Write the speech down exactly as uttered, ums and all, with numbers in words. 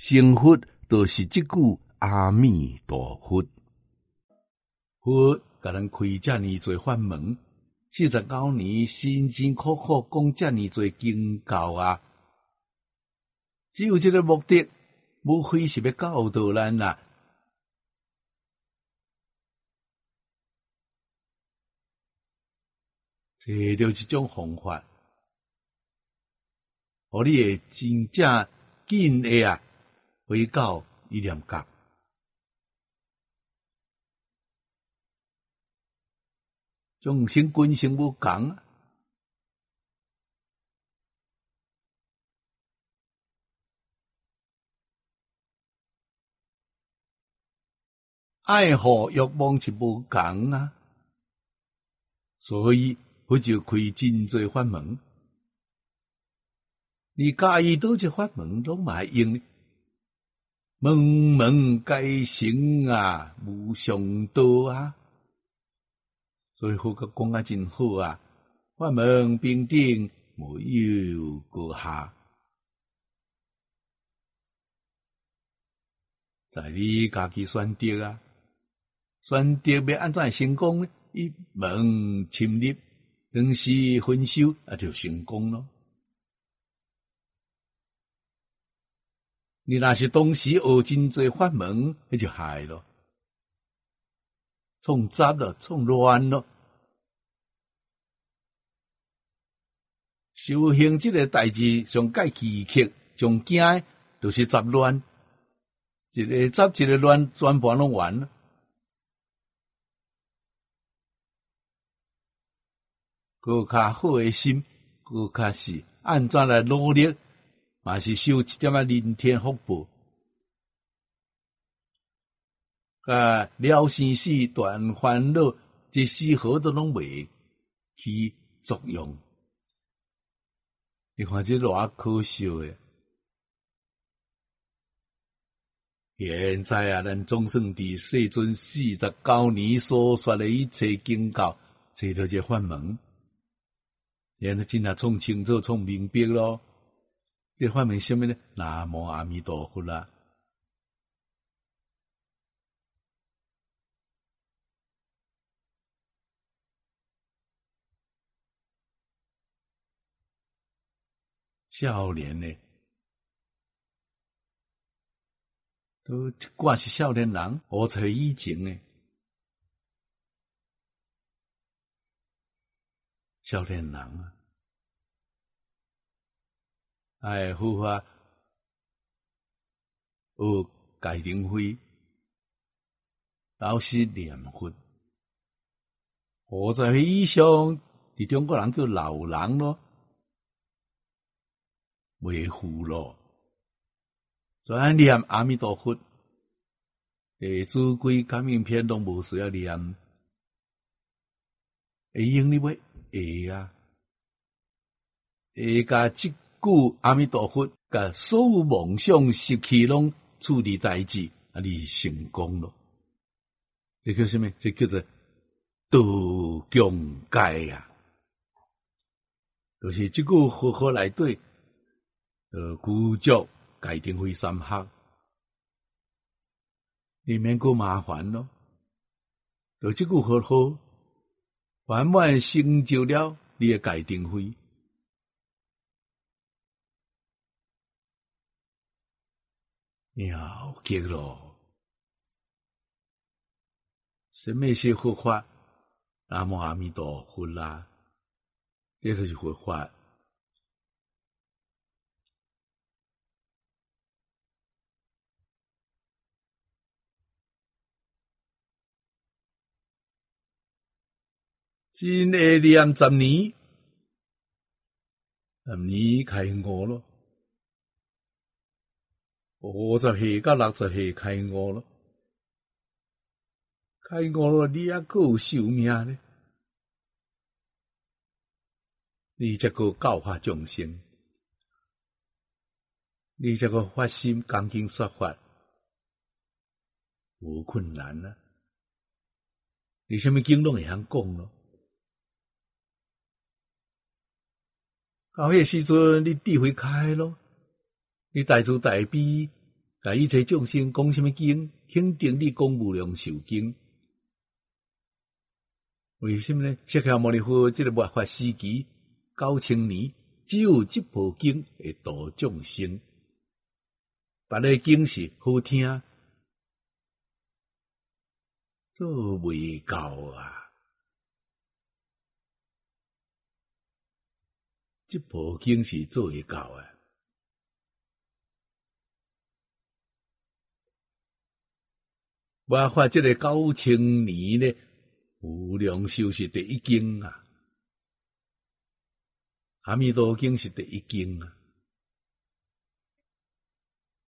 成佛就是即句阿弥陀佛。佛甲咱开遮尼多法门，四十九年辛辛苦苦讲遮尼多经教啊，只有这个目的，无非是要教导咱啦。找到这种方法，互你会真正紧的啊，回到意念觉。众生根性无共啊，爱好欲望是无共啊，所以我就开真多法门。你介意倒一法门拢嘛用，门门皆成啊，无上道啊。所以佛教讲啊真好啊，法门平等，无有高下。在你家己选择啊，选择要安怎成功呢？一门深入，长时分修啊，就成功咯。你若是当时学真多法门，那就害咯。创杂咯，创乱咯。修行这个代志上介奇刻，上惊的就是杂乱，一个杂一个乱，全部拢完了。搁较好的心，搁较是按怎来努力，嘛是修一点仔人天福报。啊，了生死断烦恼，这丝毫都拢未起作用。你看这偌可笑诶！现在啊，咱总算伫世尊四十九年所说的一切经教，找到这法门，现在真啊创清楚、创明白咯。这法门什么呢？南无阿弥陀佛啦。少年呢，都一寡是少年人，学才以前呢，少年人啊，哎，佛法学戒定慧，老师念佛，学才以上，伫中国人叫老人咯。维护咯，专念阿弥陀佛，弟子规感应篇拢无需要念，会用你袂会啊？会甲即句阿弥陀佛，甲所有梦想失去拢处理代志，啊，你成功咯。这叫什么？这叫做道强戒啊，就是即句佛法内底。呃，古教戒定慧三学，你免够麻烦咯。就这句好好，圆满成就了你的戒定慧，了结咯。什么是佛法？南无阿弥陀佛啦，这就是佛法。真会念十年，十年开悟咯。五十岁到六十岁开悟咯，开悟咯，你还阁有寿命呢？你才阁教化众生，你才阁发心讲经说法，无困难啊！你什么经拢会晓讲咯？到迄时阵，你智慧开咯，你大慈大悲， 甲一切众生讲什么经？肯定你讲无量寿经。为什么呢？释迦牟尼佛这个末法时期九千年，只有这部经会度众生，别个经是好听，都未够啊！这部经是做会够啊！末法这个九千年呢？无量寿是第一经啊，阿弥陀经是第一经啊。